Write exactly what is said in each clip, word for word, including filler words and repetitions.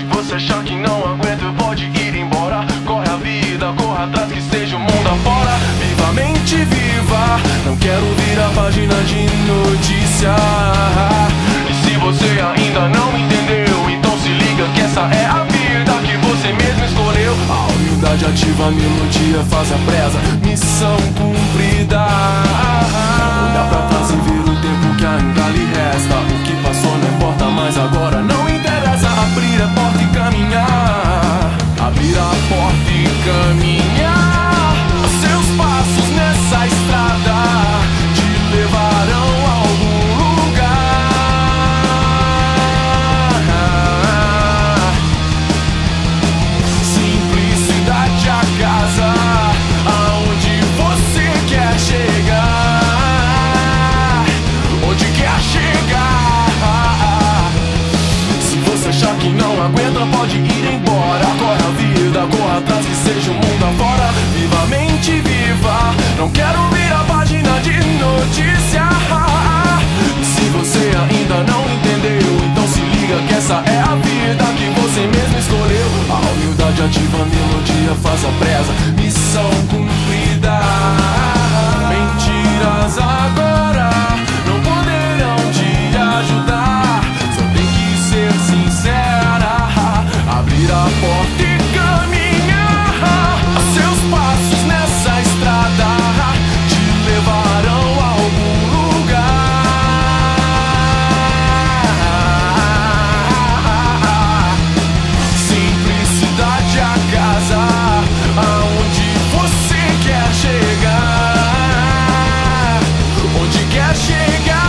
você achar que não aguenta, pode ir embora. Corre a vida, corra atrás, que seja o mundo afora. Vivamente viva, não quero vir a página de notícia. E se você ainda não entendeu, então se liga que essa é a vida que você mesmo escolheu. A humildade ativa a melodia, faz a presa, missão cumprida. Olhar pra trás e ver o tempo que ainda lhe resta. O que passou não importa mais agora, não interessa. Abrir a porta e caminhar, abrir a porta e caminhar. Seus passos nessa estrada te levarão a algum lugar. Simplicidade a casa aonde você quer chegar. Onde quer chegar. Se você achar que não aguenta, pode ir embora. Corre a vida, corra atrás, que seja o mundo afora. Vivamente viva, não quero vir a página de notícia. E se você ainda não entendeu, então se liga que essa é a vida que você mesmo escolheu. A humildade ativa a melodia, faz a presa, missão cumprida. Mentiras agora não poderão te ajudar. Só tem que ser sincera, abrir a porta e caminhar. Seus passos nessa estrada te levarão a algum lugar. Simplicidade a casa aonde você quer chegar. Onde quer chegar.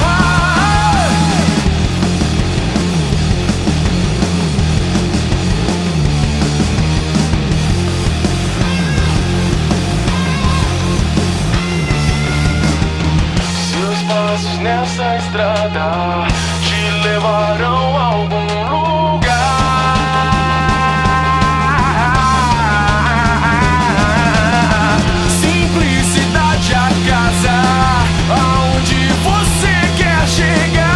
Seus passos nessa estrada te levarão a algum lugar. Simplicidade a casa aonde você quer chegar.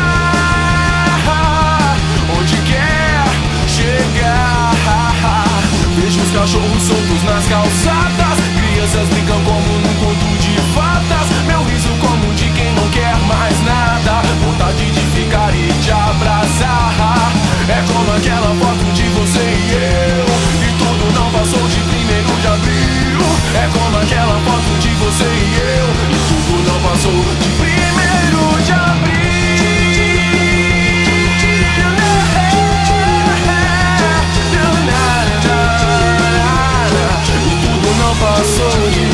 Onde quer chegar. Vejo os cachorros soltos nas calçadas, crianças brincam como num conto de fadas. Meu riso como de quem não quer mais nada, vontade de ficar e te abraçar. É como aquela foto de você e eu, e tudo não passou de primeiro de abril. É como aquela foto de você e eu, e tudo não passou de primeiro de abril. E tudo não passou de